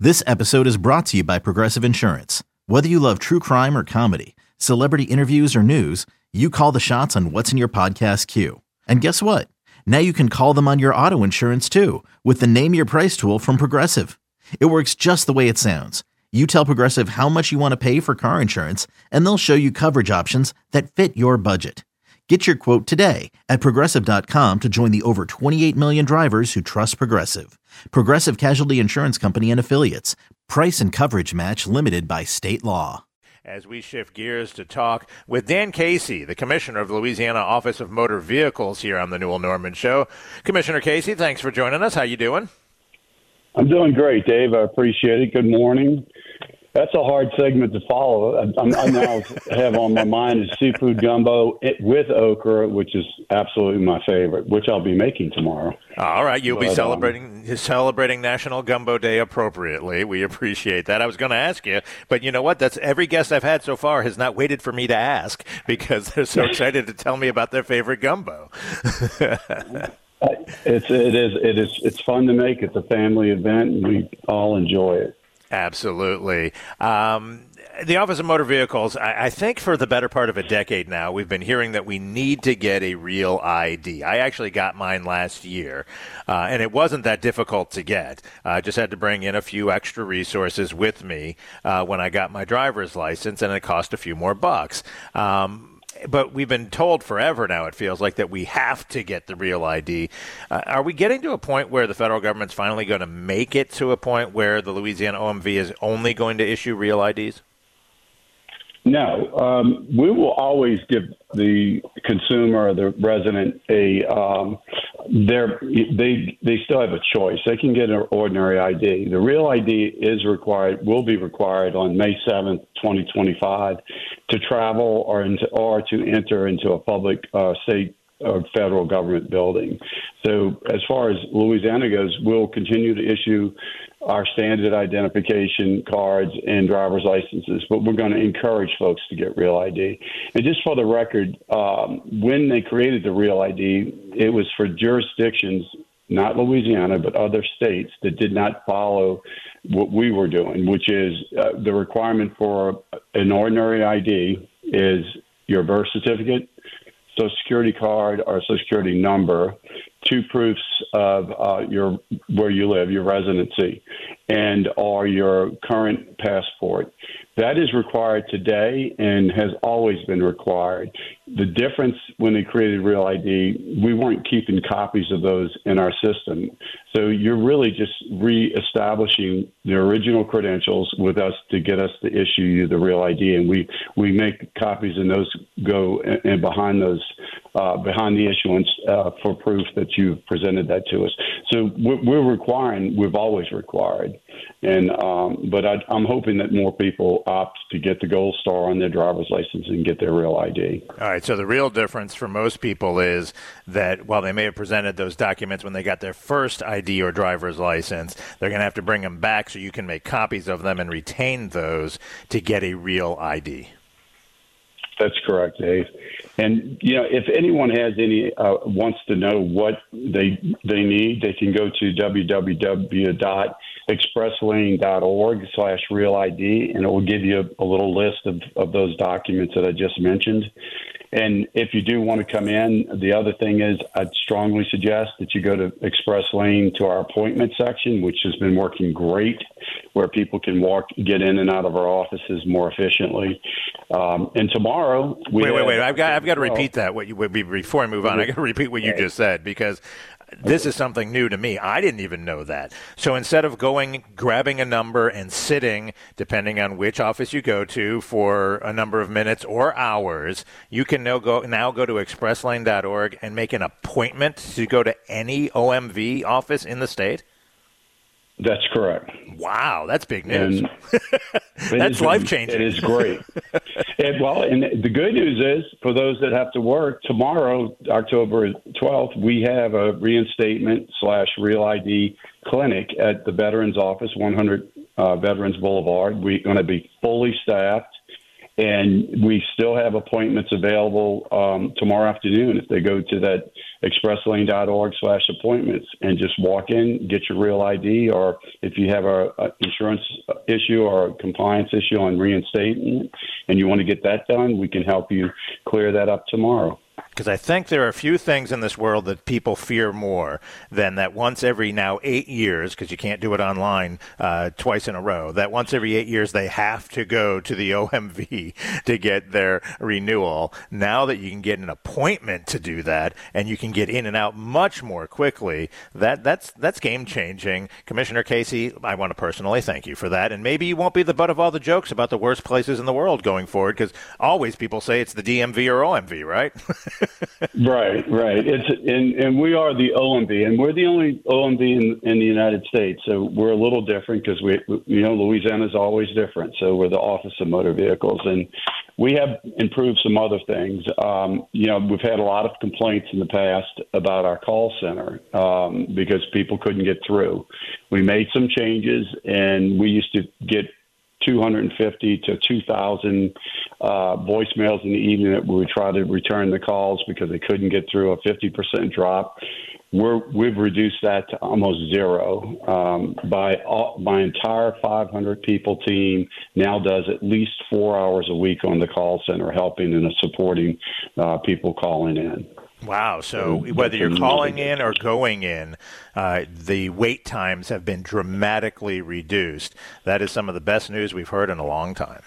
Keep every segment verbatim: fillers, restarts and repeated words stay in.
This episode is brought to you by Progressive Insurance. Whether you love true crime or comedy, celebrity interviews or news, you call the shots on what's in your podcast queue. And guess what? Now you can call them on your auto insurance too with the Name Your Price tool from Progressive. It works just the way it sounds. You tell Progressive how much you want to pay for car insurance, and they'll show you coverage options that fit your budget. Get your quote today at Progressive dot com to join the over twenty-eight million drivers who trust Progressive. Progressive Casualty Insurance Company and Affiliates. Price and coverage match limited by state law. As we shift gears to talk with Dan Casey, the Commissioner of the Louisiana Office of Motor Vehicles here on the Newell Norman Show. Commissioner Casey, thanks for joining us. How you doing? I'm doing great, Dave. I appreciate it. Good morning. That's a hard segment to follow. I, I now have on my mind is seafood gumbo with okra, which is absolutely my favorite, which I'll be making tomorrow. All right, you'll but, be celebrating um, celebrating National Gumbo Day appropriately. We appreciate that. I was going to ask you, but you know what? That's every guest I've had so far has not waited for me to ask because they're so excited to tell me about their favorite gumbo. it's it is it is it's fun to make. It's a family event, and we all enjoy it. Absolutely. Um, the Office of Motor Vehicles, I, I think for the better part of a decade now, we've been hearing that we need to get a real I D. I actually got mine last year, uh, and it wasn't that difficult to get. I just had to bring in a few extra resources with me uh, when I got my driver's license, and it cost a few more bucks. Um, But we've been told forever now, it feels like, that we have to get the real I D. Uh, are we getting to a point where the federal government's finally going to make it to a point where the Louisiana O M V is only going to issue real I Ds? No. Um, we will always give the consumer or the resident a um, their, they they still have a choice. They can get an ordinary I D. The real I D is required, will be required on May seventh, twenty twenty-five to travel or into, or to enter into a public uh, state or federal government building. So as far as Louisiana goes, we'll continue to issue our standard identification cards and driver's licenses, but we're going to encourage folks to get real I D. And just for the record, um, when they created the real I D, it was for jurisdictions, not Louisiana, but other states that did not follow what we were doing, which is uh, the requirement for an ordinary I D is your birth certificate, Social Security card, or Social Security number, two proofs of uh, your where you live, your residency, and or your current passport. That is required today and has always been required. The difference when they created Real I D, we weren't keeping copies of those in our system. So you're really just reestablishing the original credentials with us to get us to issue you the Real I D. And we, we make copies and those go and, and behind those, uh, behind the issuance uh, for proof that you've presented that to us. So we're, we're requiring, we've always required. And um, but I, I'm hoping that more people opt to get the gold star on their driver's license and get their real I D. All right. So the real difference for most people is that while they may have presented those documents when they got their first I D or driver's license, they're going to have to bring them back so you can make copies of them and retain those to get a real I D. That's correct, Dave. And, you know, if anyone has any, uh, wants to know what they they need, they can go to w w w dot express lane dot org slash real I D, and it will give you a, a little list of, of those documents that I just mentioned. And if you do want to come in, the other thing is I'd strongly suggest that you go to Express Lane to our appointment section, which has been working great, where people can walk, get in and out of our offices more efficiently. Um, and tomorrow, we wait, wait, have, wait! I've got, I've got to repeat that. What you before I move on, I got to repeat what you just said because this is something new to me. I didn't even know that. So instead of going, grabbing a number and sitting, depending on which office you go to, for a number of minutes or hours, you can now go now go to express lane dot org and make an appointment to go to any O M V office in the state. That's correct. Wow, that's big news. And that's life-changing. It is great. and, well, and the good news is, for those that have to work, tomorrow, October twelfth, we have a reinstatement slash Real I D clinic at the Veterans Office, one hundred uh, Veterans Boulevard. We're going to be fully staffed, And we still have appointments available um, tomorrow afternoon if they go to that expresslane.org slash appointments and just walk in, get your real I D, or if you have a, a insurance issue or a compliance issue on reinstatement and you want to get that done, we can help you clear that up tomorrow. Because I think there are a few things in this world that people fear more than that once every now eight years, because you can't do it online uh, twice in a row, that once every eight years they have to go to the O M V to get their renewal. Now that you can get an appointment to do that and you can get in and out much more quickly, that that's that's game-changing. Commissioner Casey, I want to personally thank you for that. And maybe you won't be the butt of all the jokes about the worst places in the world going forward, because always people say it's the D M V or O M V, right? Right, right. It's and, and we are the O M V, and we're the only O M V in, in the United States. So we're a little different because we, you know, Louisiana is always different. So we're the Office of Motor Vehicles, and we have improved some other things. Um, you know, we've had a lot of complaints in the past about our call center um, because people couldn't get through. We made some changes, and we used to get two hundred fifty to two thousand uh, voicemails in the evening that we would try to return the calls because they couldn't get through, a fifty percent drop. We're, we've reduced that to almost zero. Um, by all, my entire five hundred people team now does at least four hours a week on the call center, helping and supporting uh, people calling in. Wow. So whether you're calling in or going in, uh, the wait times have been dramatically reduced. That is some of the best news we've heard in a long time.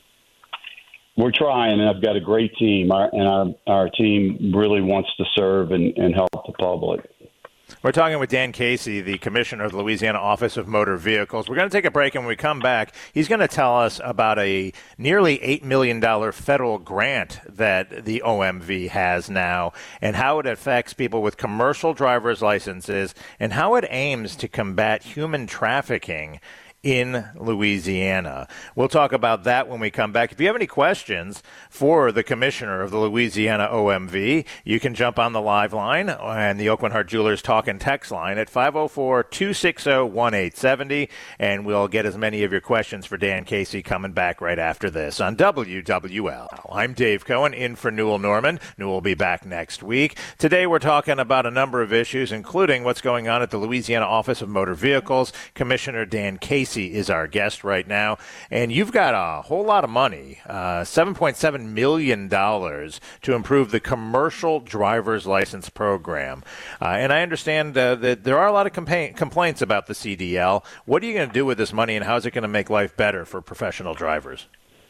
We're trying, and I've got a great team, our, and our, our team really wants to serve and, and help the public. We're talking with Dan Casey, the Commissioner of the Louisiana Office of Motor Vehicles. We're going to take a break, and when we come back, he's going to tell us about a nearly eight million dollars federal grant that the O M V has now and how it affects people with commercial driver's licenses and how it aims to combat human trafficking in Louisiana. We'll talk about that when we come back. If you have any questions for the Commissioner of the Louisiana O M V, you can jump on the live line and the Aucoin Hart Jewelers Talk and Text line at five oh four, two six oh, one eight seven oh, and we'll get as many of your questions for Dan Casey coming back right after this on W W L. I'm Dave Cohen, in for Newell Norman. Newell will be back next week. Today we're talking about a number of issues, including what's going on at the Louisiana Office of Motor Vehicles. Commissioner Dan Casey is our guest right now, and you've got a whole lot of money, uh, seven point seven million dollars, to improve the commercial driver's license program. Uh, and I understand uh, that there are a lot of compa- complaints about the C D L. What are you going to do with this money, and how is it going to make life better for professional drivers?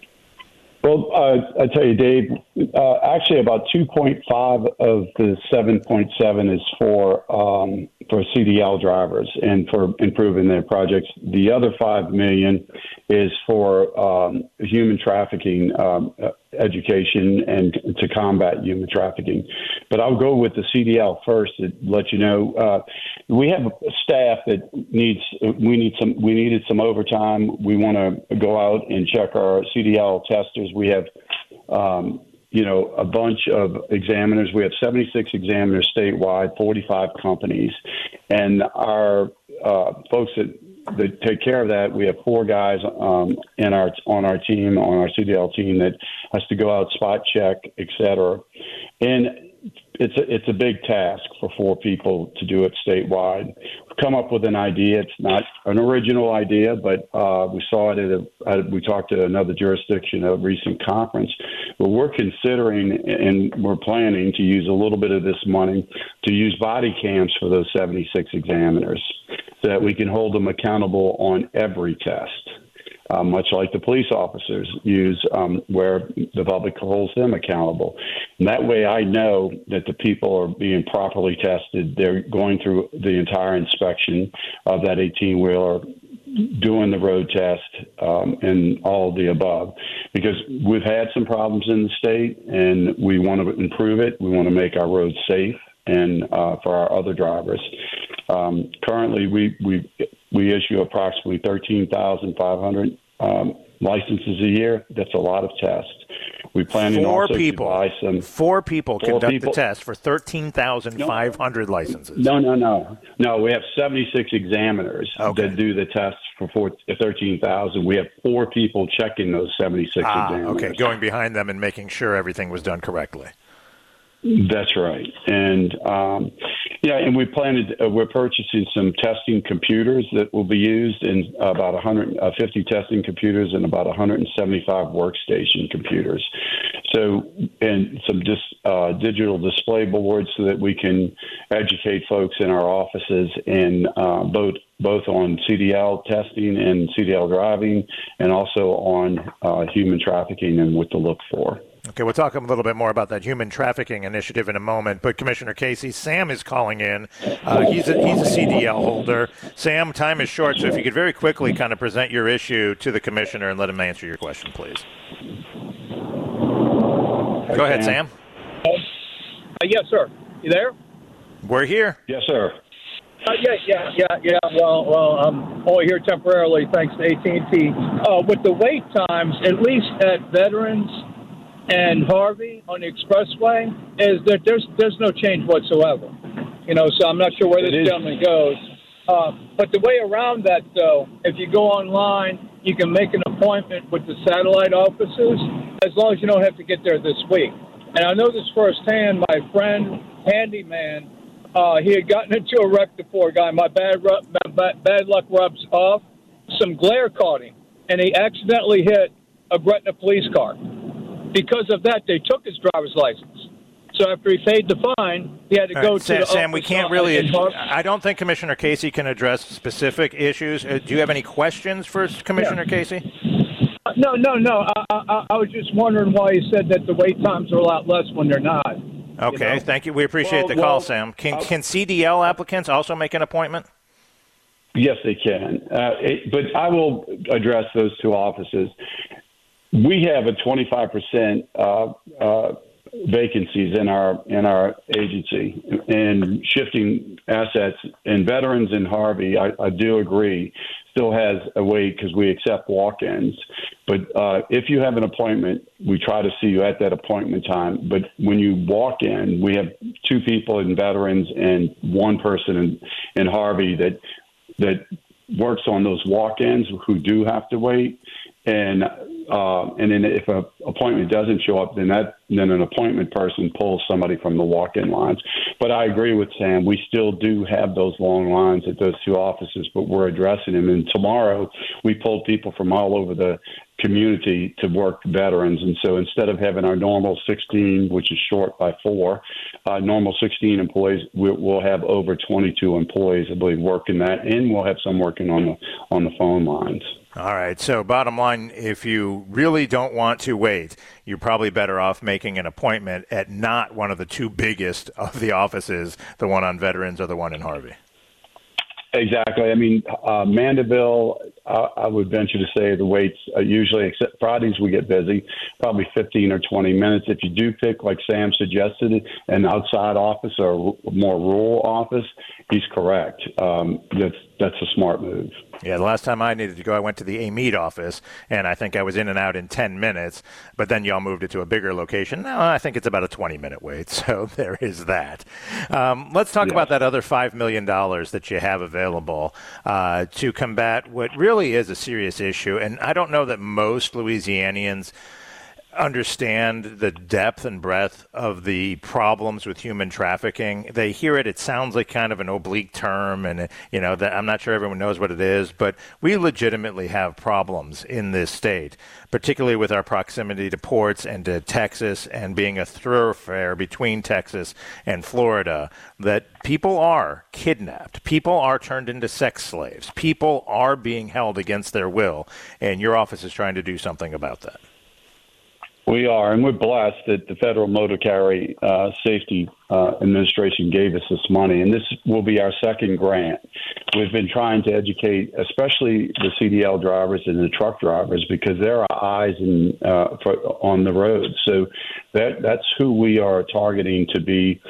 Well, uh, I tell you, Dave, uh, actually about two point five of the seven point seven is for um, for C D L drivers and for improving their projects. The other five million is for um, human trafficking um, education and to combat human trafficking. But I'll go with the C D L first to let you know. Uh, we have a staff that needs we need some we needed some overtime. We want to go out and check our C D L testers. We have um, you know a bunch of examiners. We have seventy-six examiners statewide, forty-five companies, and our uh, folks that that take care of that. We have four guys um, in our on our team, on our C D L team, that has to go out, spot check, et cetera. And it's a, it's a big task for four people to do it statewide. We've come up with an idea. It's not an original idea, but uh, we saw it at a, at, we talked to another jurisdiction at a recent conference. But we're considering and we're planning to use a little bit of this money to use body cams for those seventy-six examiners, so that we can hold them accountable on every test, uh, much like the police officers use, um, where the public holds them accountable. And that way I know that the people are being properly tested. They're going through the entire inspection of that eighteen-wheeler, doing the road test, um, and all of the above. Because we've had some problems in the state, and we want to improve it. We want to make our roads safe and uh, for our other drivers. Um, currently, we, we we issue approximately thirteen thousand five hundred um, licenses a year. That's a lot of tests. We plan four also people, to buy some. Four people four conduct people. the test for thirteen thousand five hundred no, licenses. No, no, no. No, we have seventy-six examiners okay. that do the tests for four, thirteen thousand. We have four people checking those seventy-six ah, examiners. Okay, going behind them and making sure everything was done correctly. That's right. And, um, yeah, and we plan to, uh, we're purchasing some testing computers that will be used in about one hundred fifty testing computers and about one hundred seventy-five workstation computers. So, and some dis, uh, digital display boards so that we can educate folks in our offices and uh, both both on C D L testing and C D L driving, and also on uh, human trafficking and what to look for. Okay, we'll talk a little bit more about that human trafficking initiative in a moment. But Commissioner Casey, Sam is calling in. Uh, he's a he's a C D L holder. Sam, time is short, so if you could very quickly kind of present your issue to the commissioner and let him answer your question, please. Go ahead, Sam. Uh, yes, sir. You there? We're here. Yes, sir. Uh, yeah, yeah, yeah, yeah. Well, well, I'm only here temporarily thanks to A T and T. Uh, with the wait times, at least at Veterans and Harvey on the expressway, is that there's there's no change whatsoever. You know, so I'm not sure where this gentleman goes. Uh, but the way around that, though, if you go online, you can make an appointment with the satellite offices as long as you don't have to get there this week. And I know this firsthand. My friend, handyman, uh, he had gotten into a wreck before, guy. My bad, bad, bad luck rubs off. Some glare caught him, and he accidentally hit a Gretna police car. Because of that, they took his driver's license. So after he paid the fine, he had to All go right, to Sam, the Sam, we can't uh, really. in Har- I don't think Commissioner Casey can address specific issues. Uh, do you have any questions for Commissioner yeah. Casey? Uh, no, no, no. I, I, I was just wondering why he said that the wait times are a lot less when they're not. Okay, you know? thank you. We appreciate well, the call, well, Sam. Can uh, can C D L applicants also make an appointment? Yes, they can. Uh, it, but I will address those two offices. We have a twenty-five percent uh, uh, vacancies in our in our agency, and shifting assets and Veterans and Harvey. I, I do agree, still has a wait because we accept walk-ins. But uh, if you have an appointment, we try to see you at that appointment time. But when you walk in, we have two people in Veterans and one person in, in Harvey that that works on those walk-ins who do have to wait. And uh, and then if an appointment doesn't show up, then that then an appointment person pulls somebody from the walk-in lines. But I agree with Sam. We still do have those long lines at those two offices, but we're addressing them. And tomorrow we pulled people from all over the community to work Veterans. And so instead of having our normal sixteen, which is short by four, uh, normal sixteen employees, we'll have over twenty-two employees, I believe, working that, and we'll have some working on the on the phone lines. All right. So bottom line, if you really don't want to wait, you're probably better off making an appointment at not one of the two biggest of the offices, the one on Veterans or the one in Harvey. Exactly. I mean, uh, Mandeville, uh, I would venture to say the waits uh, usually, except Fridays, we get busy, probably fifteen or twenty minutes. If you do pick, like Sam suggested, an outside office or a more rural office, he's correct. Um, that's that's a smart move. Yeah, the last time I needed to go, I went to the Amite office, and I think I was in and out in ten minutes, but then y'all moved it to a bigger location. Now I think it's about a twenty-minute wait, so there is that. Um, let's talk yeah. about that other five million dollars that you have available uh, to combat what really is a serious issue, and I don't know that most Louisianians understand the depth and breadth of the problems with human trafficking. They hear it, it sounds like kind of an oblique term, and you know that I'm not sure everyone knows what it is, but we legitimately have problems in this state, particularly with our proximity to ports and to Texas and being a thoroughfare between Texas and Florida, that people are kidnapped, people are turned into sex slaves, people are being held against their will, and your office is trying to do something about that. We are, and we're blessed that the Federal Motor Carrier uh, Safety uh, Administration gave us this money, and this will be our second grant. We've been trying to educate, especially the C D L drivers and the truck drivers, because they're our eyes in, uh, for, on the road. So that that's who we are targeting to be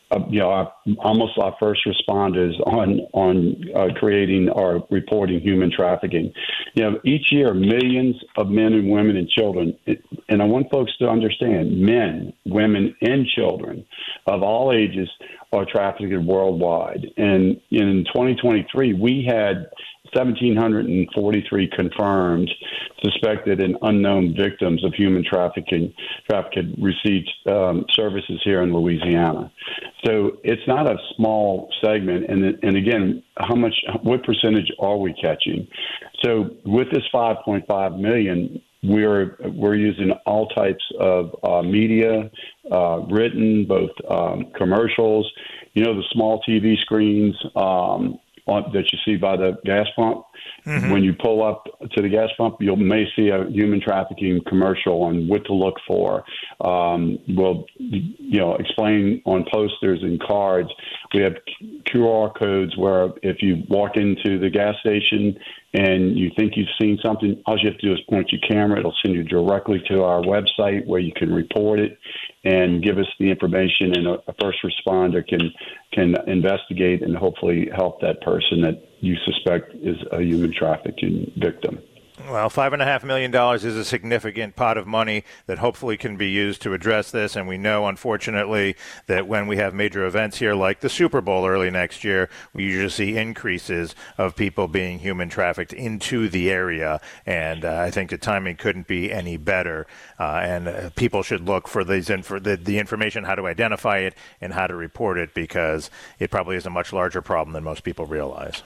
uh, you know, our, almost our first responders on on uh, creating or reporting human trafficking. You know, each year, millions of men and women and children, it, and I want folks to understand, men, women, and children of all ages are trafficked worldwide. And in twenty twenty-three, we had one thousand seven hundred forty-three confirmed suspected and unknown victims of human trafficking trafficking received um, services here in Louisiana. So it's not a small segment. And and again, how much, what percentage are we catching? So with this five point five million, we're we're using all types of uh, media, uh, written, both um, commercials, you know, the small T V screens um, on, that you see by the gas pump. Mm-hmm. When you pull up to the gas pump, you may see a human trafficking commercial on what to look for. Um, we'll, you know, explain on posters and cards. We have Q R codes where if you walk into the gas station and you think you've seen something, all you have to do is point your camera. It'll send you directly to our website where you can report it and give us the information, and a, a first responder can can investigate and hopefully help that person that you suspect is a human trafficking victim. Well, five and a half million dollars is a significant pot of money that hopefully can be used to address this. And we know, unfortunately, that when we have major events here like the Super Bowl early next year, we usually see increases of people being human trafficked into the area. And uh, I think the timing couldn't be any better. Uh, and uh, people should look for these inf- the, the information, how to identify it and how to report it, because it probably is a much larger problem than most people realize.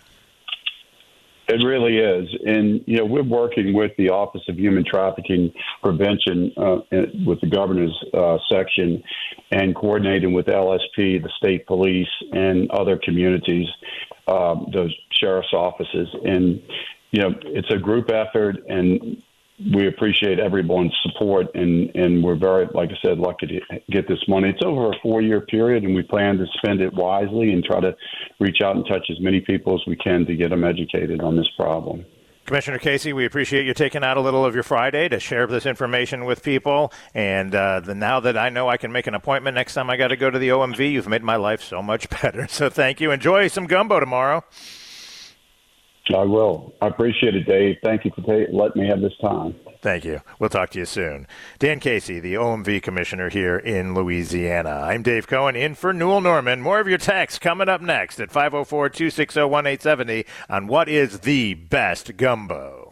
It really is. And, you know, we're working with the Office of Human Trafficking Prevention uh, with the governor's uh, section and coordinating with L S P, the state police, and other communities, uh, those sheriff's offices. And, you know, it's a group effort, and we appreciate everyone's support, and, and we're very, like I said, lucky to get this money. It's over a four-year period, and we plan to spend it wisely and try to reach out and touch as many people as we can to get them educated on this problem. Commissioner Casey, we appreciate you taking out a little of your Friday to share this information with people. And uh, the, now that I know I can make an appointment next time I got to go to the O M V, you've made my life so much better. So thank you. Enjoy some gumbo tomorrow. I will. I appreciate it, Dave. Thank you for t- letting me have this time. Thank you. We'll talk to you soon. Dan Casey, the O M V commissioner here in Louisiana. I'm Dave Cohen in for Newell Norman. More of your texts coming up next at five oh four, two six oh, one eight seven oh on what is the best gumbo.